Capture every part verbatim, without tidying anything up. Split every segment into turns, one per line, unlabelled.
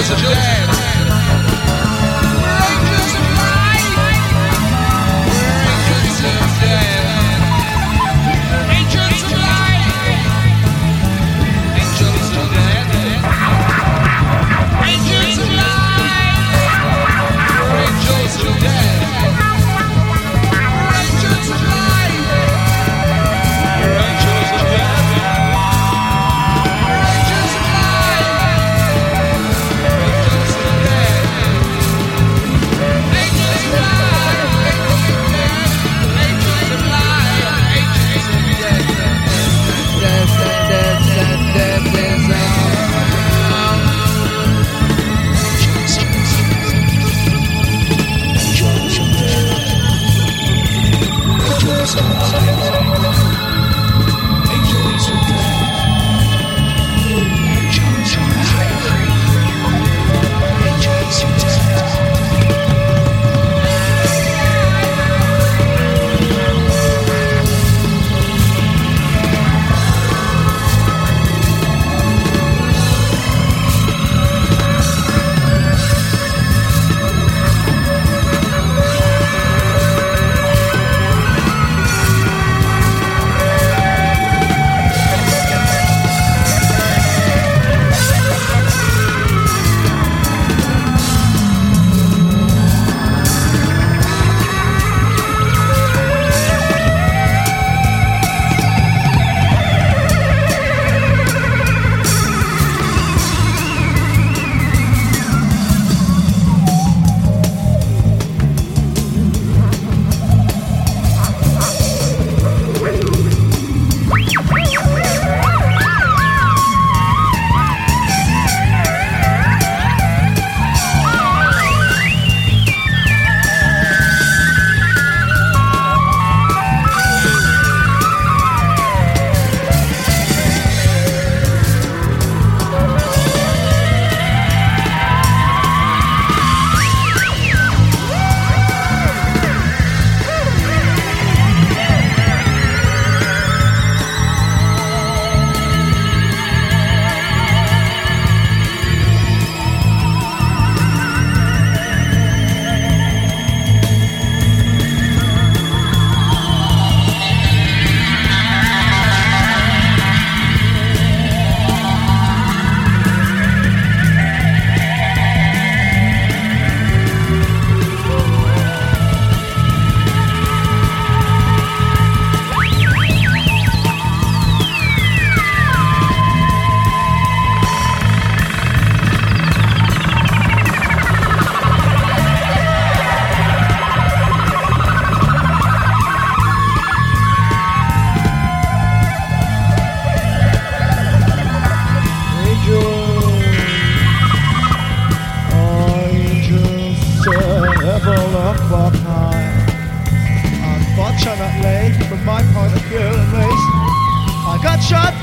shut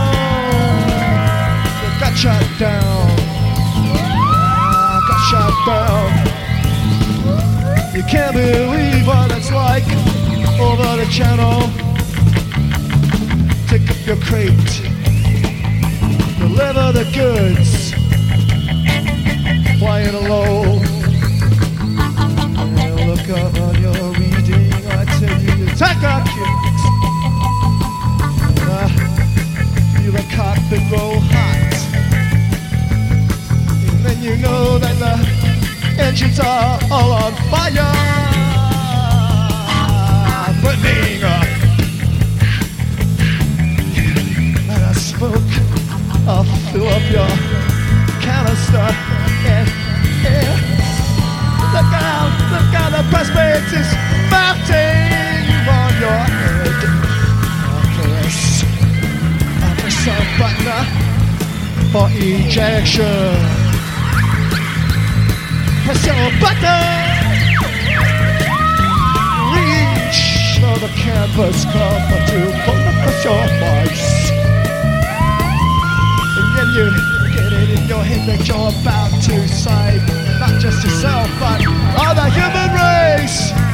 down. You got shut down. I got shut down. You can't believe what it's like over the channel. Take up your crate, deliver the goods, flying low. And look up on your reading, I tell you to take our kids. Uh, feel the carpet roll hot, and then you know that the engines are all on fire, burning up. And I smoke, I'll fill up your canister, and yeah. Look out, look out, the prospect is melting on your head. Press, press a button for ejection. Press your button. Reach for the canvas cover to focus your voice. And then you get it in your head that you're about to say, not just yourself, but all the human race.